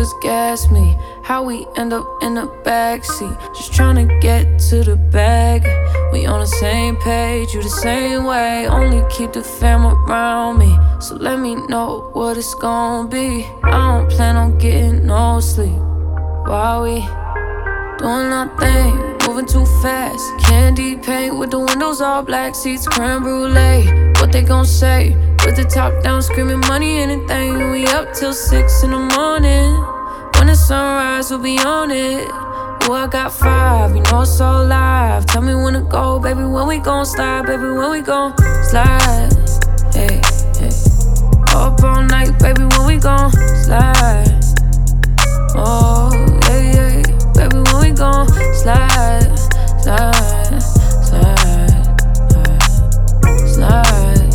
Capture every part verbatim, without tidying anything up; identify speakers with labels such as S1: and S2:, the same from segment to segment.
S1: niggas gas me. How we end up in the backseat, just tryna get to the bag. We on the same page, you the same way. Only keep the fam around me, so let me know what it's gon' be. I don't plan on getting no sleep while we doing our thing, moving too fast. Candy paint with the windows all black, seats creme brulee. What they gon' say? With the top down, screaming money, anything. We up till six in the morning. When the sunrise, we'll be on it. Oh, I got five, you know it's so live. Tell me when to go, baby, when we gon' slide. Baby, when we gon' slide. Hey, hey. Up all night, baby, when we gon' slide. Oh, yeah, yeah. Baby, when we gon' slide, slide, slide, slide, slide.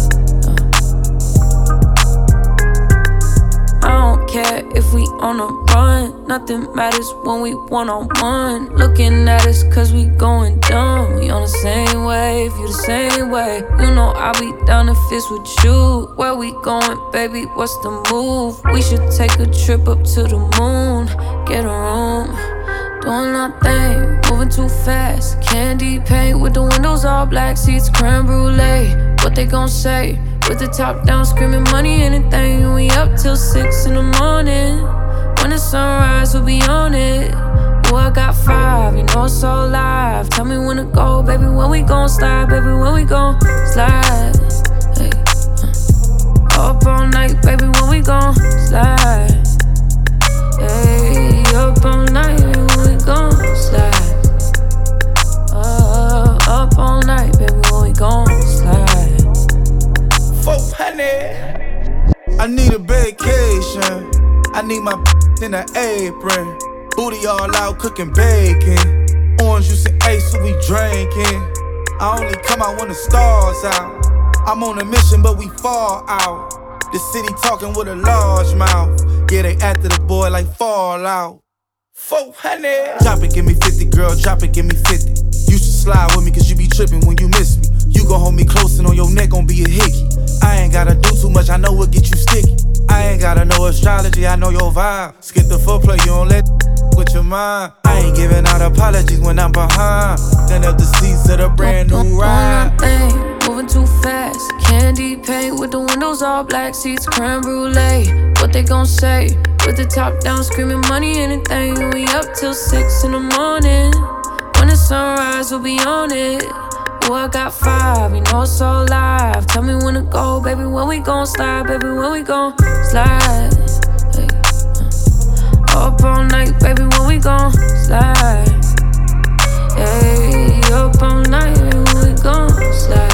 S1: I don't care if we on a run, nothing matters when we one-on-one. Looking at us cause we going dumb. We on the same wave, you the same way. You know I'll be down if it's with you. Where we going, baby, what's the move? We should take a trip up to the moon, get a room, doing our thing, moving too fast. Candy paint with the windows all black, seats creme brulee. What they gon' say? With the top down, screaming money, anything. We up till six in the morning. When the sunrise, we'll be on it. Oh, I got five, you know it's so live. Tell me when to go, baby, when we gon' slide. Baby, when we gon' slide. Hey, uh. Up all night, baby, when we gon' slide. Hey, up all night, baby, when we gon' slide. Uh, up all night, baby, when we gon' slide.
S2: four hundred. I need a vacation. I need my in an apron. Booty all out cooking bacon. Orange juice and ace, so we drinking. I only come out when the stars out. I'm on a mission, but we fall out. The city talking with a large mouth. Yeah, they after the boy like Fallout. four hundred. Drop it, give me fifty, girl, drop it, give me fifty. You should slide with me, cause you be tripping when you miss me. You gon' hold me close and on your neck gon' be a hickey. I ain't gotta do too much, I know what get you sticky. I ain't gotta know astrology, I know your vibe. Skip the foreplay, you don't let with your mind. I ain't giving out apologies when I'm behind. Then up the seats of the brand new ride.
S1: Thing, moving too fast. Candy paint with the windows all black, seats creme brulee. What they gon' say? With the top down, screaming money, anything. We up till six in the morning. When the sunrise, we'll be on it. Oh, I got five, you know it's so live. Tell me when to go, baby, when we gon' slide. Baby, when we gon' slide. Hey, uh. Up all night, baby, when we gon' slide. Hey, up all night, baby, when we gon' slide.